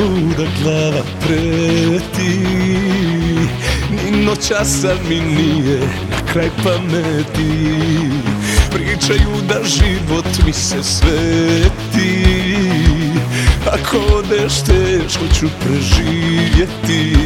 da glava preti, ni noćasa mi nije na kraj pameti. Pričaju da život mi se sveti, ako odeš teško ću preživjeti.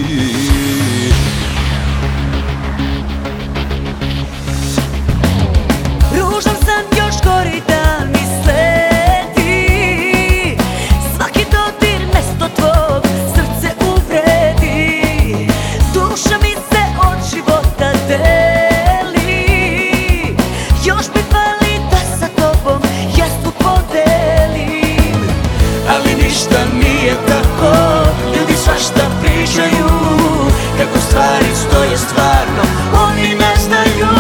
Ružan san još gori da mi sledi, svaki dodir mesto tvog srce uvredi. Duša mi se od života deli, još mi fali da sa tobom jasnu podelim. Ali ništa nije tako, ljudi svašta pričaju, kako stvari stoje stvarno, oni ne znaju.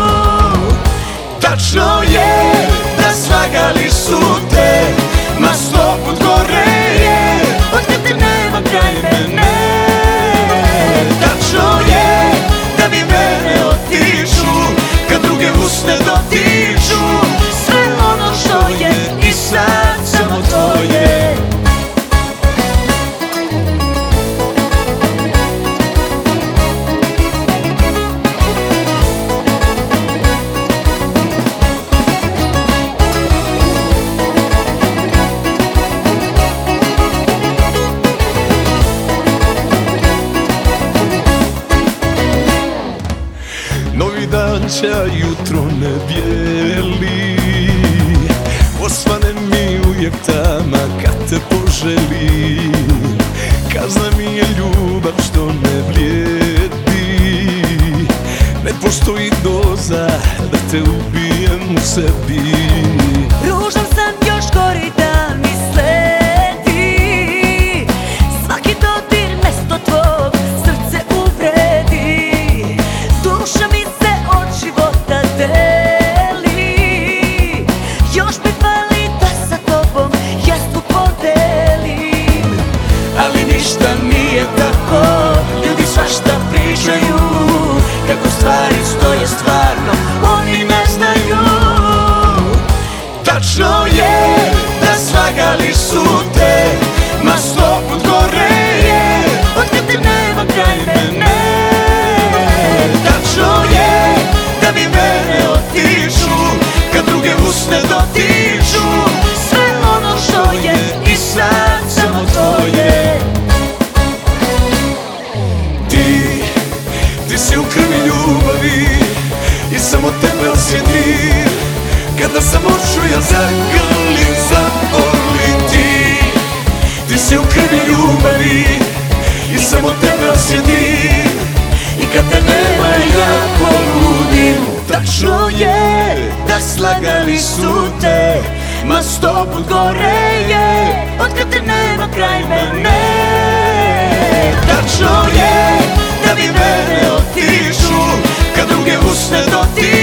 Tačno je da slagali su te, ma 100 put gore je od kad te nema kraj mene. Tačno je da mi mene otiču kad druge usne dotiču, sve ono što je i sad samo tvoje. Novi dan će jutro ne bijeli, osvane mi uvijek tama kad te poželim. Kazna mi je ljubav što ne vrijedi, ne postoji doza da te ubijem u sebi. Ružan san još gori da mi sledi, svaki dodir mesto tvog srce uvredi. Duša mi se od života deli, još mi fali da sa tobom jasnu podelim. Ali ništa nije tako, ljudi svašta pričaju, kako stvari stoje stvarno, oni ne znaju. Tačno je da slagali su te, ma 100 put gore je od kad te nema kraj mene. Tačno je da mi mene otiču kad druge usne dotiču, sve ono što je i sad samo tvoje. Ti si u krvi ljubavi i samo tebe osjetim, kada sam oču ja zagrlim zaboli ti. Ti si u krvi ljubavi i samo tebe osjetim, i kad te nema ja poludim. Tačno je da slagali su te, ma 100 put gore je od kad te nema kraj mene. Tačno je da mi mene otiču kad druge usne dotiču,